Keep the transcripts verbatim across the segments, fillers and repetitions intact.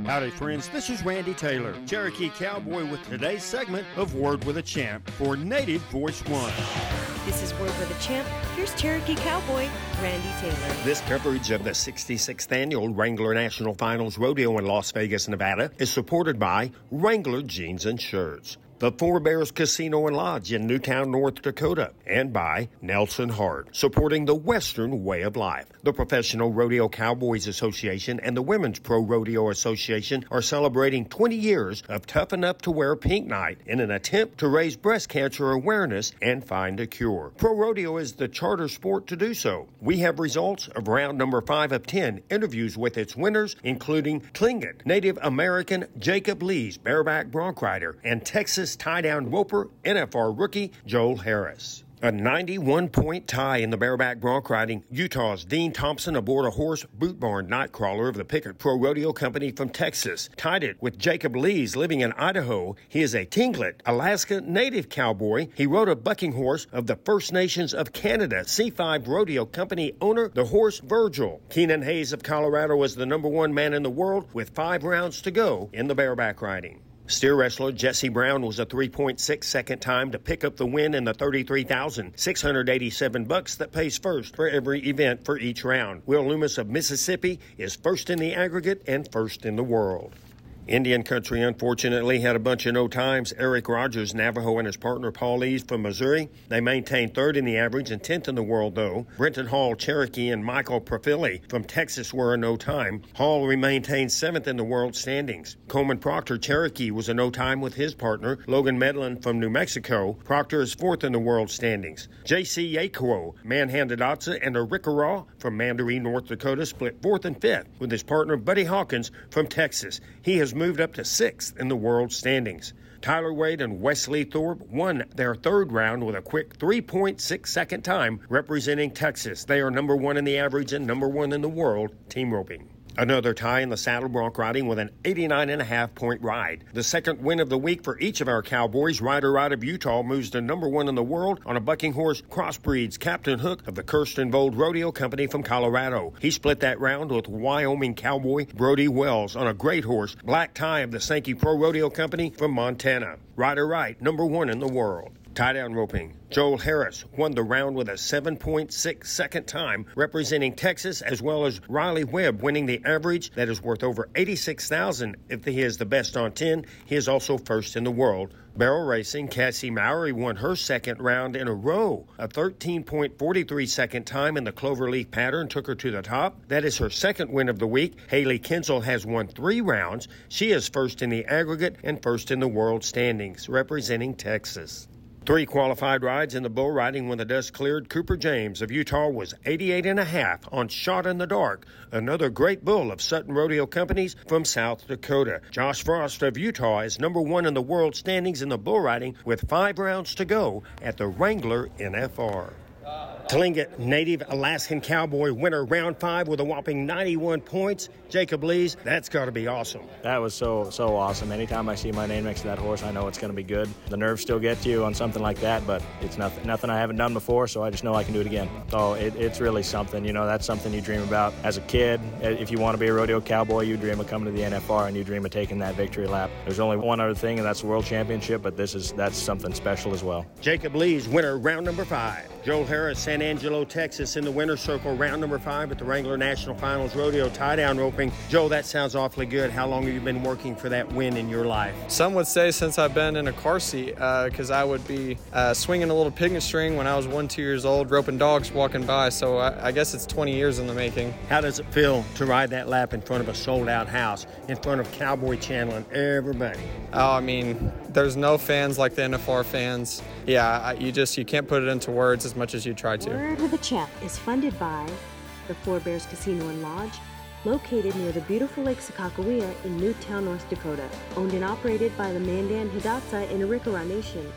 Howdy, friends. This is Randy Taylor, Cherokee Cowboy, with today's segment of Word with a Champ for Native Voice One. This is Word with a Champ. Here's Cherokee Cowboy, Randy Taylor. This coverage of the sixty-sixth Annual Wrangler National Finals Rodeo in Las Vegas, Nevada is supported by Wrangler Jeans and Shirts, the Four Bears Casino and Lodge in Newtown, North Dakota, and by Nelson Hart, supporting the Western Way of Life. The Professional Rodeo Cowboys Association and the Women's Pro Rodeo Association are celebrating twenty years of Tough Enough to Wear Pink Night in an attempt to raise breast cancer awareness and find a cure. Pro Rodeo is the charter sport to do so. We have results of round number five of ten, interviews with its winners, including Tlingit Native American Jacob Lees, bareback bronc rider, and Texas tie-down roper N F R rookie Joel Harris. A ninety-one point tie in the bareback bronc riding. Utah's Dean Thompson aboard a horse, Boot Barn Nightcrawler of the Pickett Pro Rodeo Company from Texas, tied it with Jacob Lees living in Idaho. He is a Tlingit, Alaska native cowboy. He rode a bucking horse of the First Nations of Canada, C five Rodeo Company owner, the horse Virgil. Keenan Hayes of Colorado was the number one man in the world with five rounds to go in the bareback riding. Steer wrestler Jesse Brown was a three point six second time to pick up the win in the thirty-three thousand six hundred eighty-seven bucks that pays first for every event for each round. Will Loomis of Mississippi is first in the aggregate and first in the world. Indian Country, unfortunately, had a bunch of no times. Eric Rogers, Navajo, and his partner Paul Eves from Missouri. They maintained third in the average and tenth in the world, though. Brenton Hall, Cherokee, and Michael Profili from Texas were a no time. Hall maintained seventh in the world standings. Coleman Proctor, Cherokee, was a no time with his partner, Logan Medlin from New Mexico. Proctor is fourth in the world standings. J C Yakwo, Manhandadotsa, and Arikaraw from Mandaree, North Dakota, split fourth and fifth with his partner Buddy Hawkins from Texas. He has moved up to sixth in the world standings. Tyler Wade and Wesley Thorpe won their third round with a quick three point six second time representing Texas. They are number one in the average and number one in the world team roping. Another tie in the saddle bronc riding with an eighty-nine and a half point ride. The second win of the week for each of our cowboys. Ryder Ride of Utah moves to number one in the world on a bucking horse, Crossbreeds Captain Hook of the Kirstenvold Rodeo Company from Colorado. He split that round with Wyoming cowboy Brody Wells on a great horse, Black Tie of the Sankey Pro Rodeo Company from Montana. Ryder Ride, number one in the world. Tie-down roping. Joel Harris won the round with a seven point six second time, representing Texas, as well as Riley Webb winning the average that is worth over eighty-six thousand dollars. If he is the best on ten, he is also first in the world. Barrel racing, Cassie Mowry won her second round in a row. A thirteen point four three second time in the cloverleaf pattern took her to the top. That is her second win of the week. Haley Kinsel has won three rounds. She is first in the aggregate and first in the world standings, representing Texas. Three qualified rides in the bull riding when the dust cleared. Cooper James of Utah was eighty-eight and a half on Shot in the Dark, another great bull of Sutton Rodeo Companies from South Dakota. Josh Frost of Utah is number one in the world standings in the bull riding with five rounds to go at the Wrangler N F R. Tlingit Native Alaskan Cowboy winner round five with a whopping ninety-one points. Jacob Lees, that's got to be awesome. That was so, so awesome. Anytime I see my name next to that horse, I know it's going to be good. The nerves still get to you on something like that, but it's nothing, nothing I haven't done before, so I just know I can do it again. So it, it's really something. You know, that's something you dream about as a kid. If you want to be a rodeo cowboy, you dream of coming to the N F R and you dream of taking that victory lap. There's only one other thing, and that's the World Championship, but this is that's something special as well. Jacob Lees, winner round number five. Joel Harris, San Angelo, Texas, in the winner's circle, round number five at the Wrangler National Finals Rodeo tie-down roping. Joel, that sounds awfully good. How long have you been working for that win in your life? Some would say since I've been in a car seat, because uh, I would be uh, swinging a little picnic string when I was one, two years old, roping dogs walking by, so I, I guess it's twenty years in the making. How does it feel to ride that lap in front of a sold-out house, in front of Cowboy Channel and everybody? Oh, I mean, there's no fans like the N F R fans. Yeah, I, you just, you can't put it into words as much as you try to. Word with a Champ is funded by the Four Bears Casino and Lodge, located near the beautiful Lake Sakakawea in Newtown, North Dakota. Owned and operated by the Mandan Hidatsa in Arikara Nation.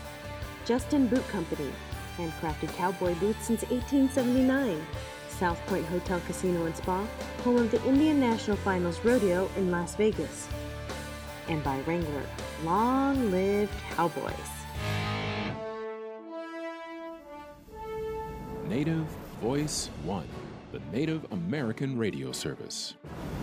Justin Boot Company, handcrafted cowboy boots since eighteen seventy-nine. South Point Hotel Casino and Spa, home of the Indian National Finals Rodeo in Las Vegas. And by Wrangler, long live Cowboys. Native Voice One, the Native American radio service.